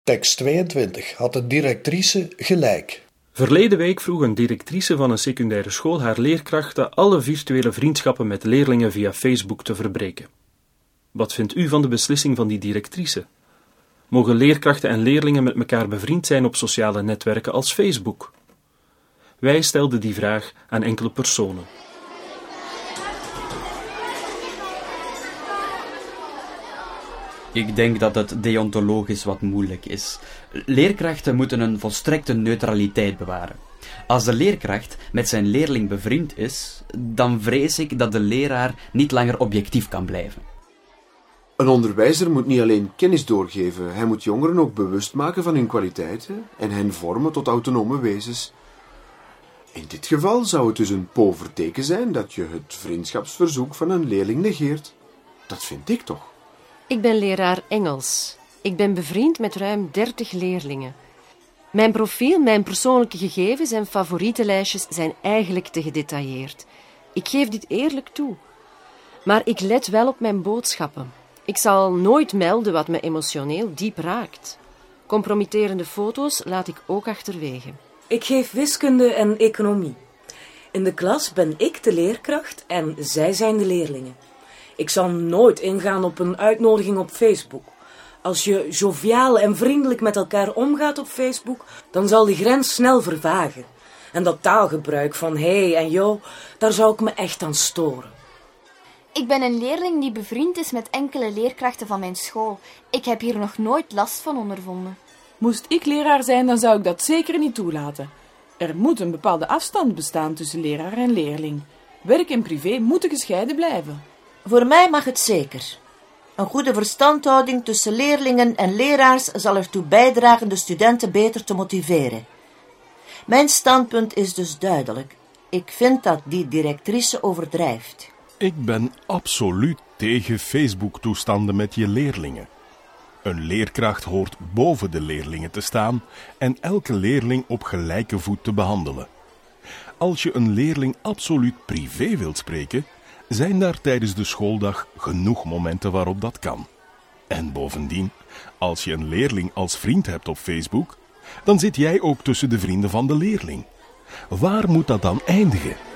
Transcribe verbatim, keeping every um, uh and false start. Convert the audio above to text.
Tekst tweeëntwintig. Had de directrice gelijk? Verleden week vroeg een directrice van een secundaire school haar leerkrachten alle virtuele vriendschappen met leerlingen via Facebook te verbreken. Wat vindt u van de beslissing van die directrice? Mogen leerkrachten en leerlingen met elkaar bevriend zijn op sociale netwerken als Facebook? Wij stelden die vraag aan enkele personen. Ik denk dat het deontologisch wat moeilijk is. Leerkrachten moeten een volstrekte neutraliteit bewaren. Als de leerkracht met zijn leerling bevriend is, dan vrees ik dat de leraar niet langer objectief kan blijven. Een onderwijzer moet niet alleen kennis doorgeven, hij moet jongeren ook bewust maken van hun kwaliteiten en hen vormen tot autonome wezens. In dit geval zou het dus een pover teken zijn dat je het vriendschapsverzoek van een leerling negeert. Dat vind ik toch. Ik ben leraar Engels. Ik ben bevriend met ruim dertig leerlingen. Mijn profiel, mijn persoonlijke gegevens en favoriete lijstjes zijn eigenlijk te gedetailleerd. Ik geef dit eerlijk toe. Maar ik let wel op mijn boodschappen. Ik zal nooit melden wat me emotioneel diep raakt. Compromitterende foto's laat ik ook achterwege. Ik geef wiskunde en economie. In de klas ben ik de leerkracht en zij zijn de leerlingen. Ik zal nooit ingaan op een uitnodiging op Facebook. Als je joviaal en vriendelijk met elkaar omgaat op Facebook, dan zal die grens snel vervagen. En dat taalgebruik van hey en yo, daar zou ik me echt aan storen. Ik ben een leerling die bevriend is met enkele leerkrachten van mijn school. Ik heb hier nog nooit last van ondervonden. Moest ik leraar zijn, dan zou ik dat zeker niet toelaten. Er moet een bepaalde afstand bestaan tussen leraar en leerling. Werk en privé moeten gescheiden blijven. Voor mij mag het zeker. Een goede verstandhouding tussen leerlingen en leraars zal ertoe bijdragen de studenten beter te motiveren. Mijn standpunt is dus duidelijk. Ik vind dat die directrice overdrijft. Ik ben absoluut tegen Facebook-toestanden met je leerlingen. Een leerkracht hoort boven de leerlingen te staan en elke leerling op gelijke voet te behandelen. Als je een leerling absoluut privé wilt spreken, zijn daar tijdens de schooldag genoeg momenten waarop dat kan. En bovendien, als je een leerling als vriend hebt op Facebook, dan zit jij ook tussen de vrienden van de leerling. Waar moet dat dan eindigen?